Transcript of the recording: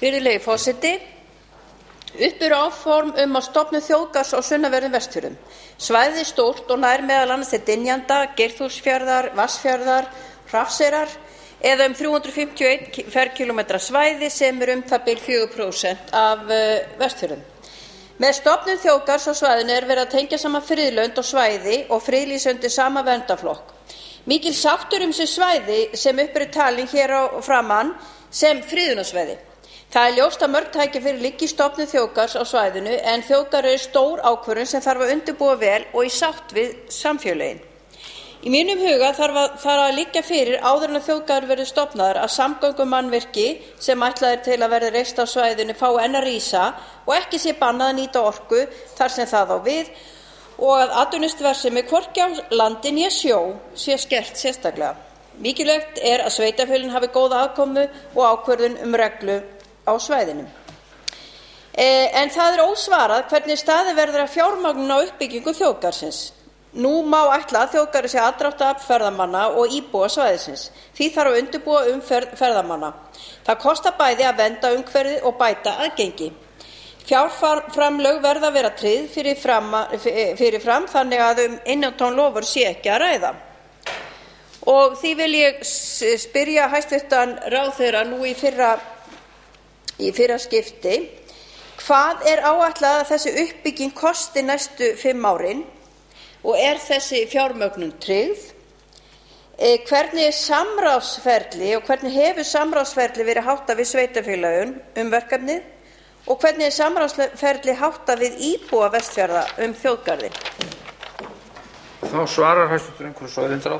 Virðulegi forseti. Upp eru áform að stofnun þjóðgarðs á sunnanverðum Vestfjörðum. Svæðið er stórt og nær meðal annars til Dynjanda, Geirþjófsfjarðar, Vatnsfjarðar, Hrafnseyrar eða 351 ferkílómetra svæði sem það bil 4% af Vestfjörðum. Með stofnun þjóðgarðs á svæðinu verið að tengja saman friðlönd og svæði og friðlýsa undir sama verndarflokk. Mikil sátt þessi svæði sem upp eru talin hér á framan sem friðunarsvæði. Það er ljóst að mörg tækifæri liggja í stofnun þjóðgarðs á svæðinu en þjóðgarður er stór ákvörðun sem þarf að undirbúa vel og í sátt við samfélögin. Í mínum huga þarf að liggja fyrir áður en þjóðgarður verður stofnaður að samgöngumannvirki sem ætlað til að verða reist á svæðinu fái enn að rísa og ekki sé bannað að nýta orku þar sem það á við og að atvinnustarfsemi hvorki á landi né sjó sé skert sérstaklega. Mikilvægt er að sveitarfélögin hafi góða aðkomu og ákvörðun reglu á svæðinu. En það ósvarað hvernig staðið verður að fjármögnun á uppbyggingu þjóðgarðsins. Nú má ætla að þjóðgarður sé aðdráttarafl ferðamanna og íbúa svæðisins. Því þarf að undirbúa umferð ferðamanna. Það kostar bæði að vernda umhverfið og bæta aðgengi. Fjárframlög verða að vera tryggð fyrir fram þannig að innantóm loforð sé ekki að ræða. Og því vil ég spyrja hæstvirtan ráðherra nú í fyrra skipti, hvað áætlað að þessi uppbygging kosti næstu 5 árin og þessi fjármögnun tryggð? Hvernig samráðsferli og hvernig hefur samráðsferli verið háttað við sveitarfélögin verkefnið og hvernig samráðsferli háttað við íbúa Vestfjarða þjóðgarðinn? Þá svarar hæstv. umhverfis- og auðlindaráðherra.